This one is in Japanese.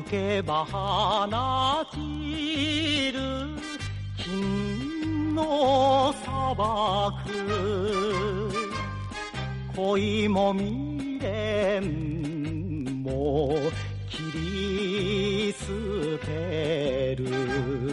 けば放ちる金の砂漠恋も未練も切り捨てる